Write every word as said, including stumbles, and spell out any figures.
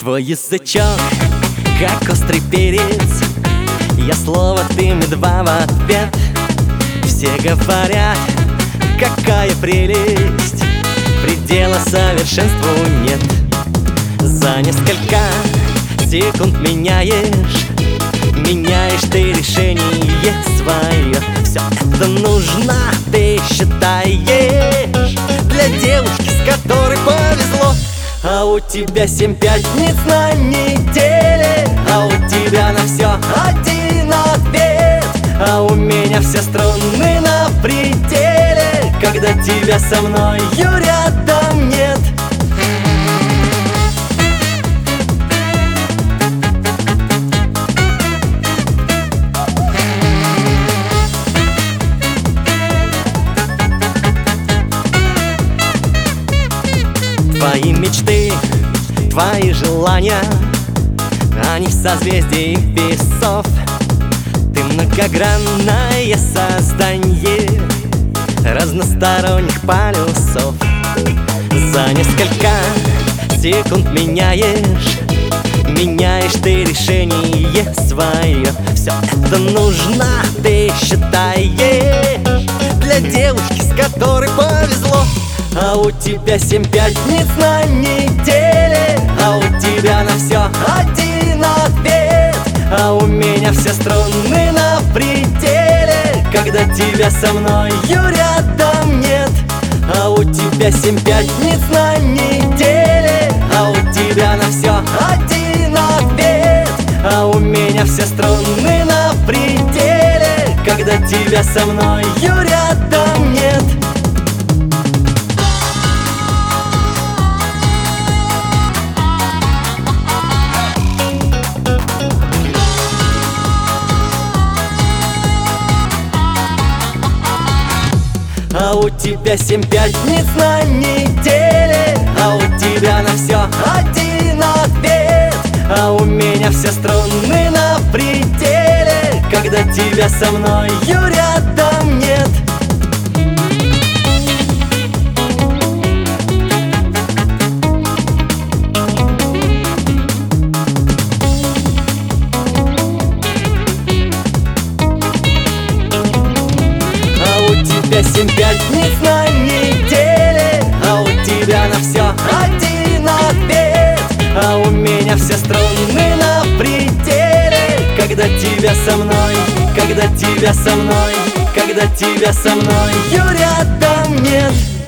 Твой язычок, как острый перец, я слово, ты мне два в ответ. Все говорят, какая прелесть, предела совершенству нет. За несколько секунд меняешь, меняешь ты решение свое. Все это нужно, ты считаешь, для девушки, с которой повезло. А у тебя семь пятниц на неделе, а у тебя на все один ответ. А у меня все струны на пределе, когда тебя со мною рядом нет. Твои мечты, твои желания, они в созвездии весов. Ты многогранное создание разносторонних полюсов. За несколько секунд меняешь, меняешь ты решение свое. Все это нужно, ты считаешь, для девушки, с которой повезло. А у тебя семь пятниц на неделе, а у тебя на все один ответ. А у меня все струны на пределе, когда тебя со мною рядом нет. А у тебя семь пятниц на неделе, а у тебя на все один ответ. А у меня все струны на пределе, когда тебя со мною рядом нет. А у тебя семь пятниц на неделе, а у тебя на все один ответ. А у меня все струны на пределе, когда тебя со мною рядом нет. Семь пятниц на неделе, а у тебя на все один ответ. А у меня все струны на пределе, когда тебя со мной, когда тебя со мной, когда тебя со мной рядом нет.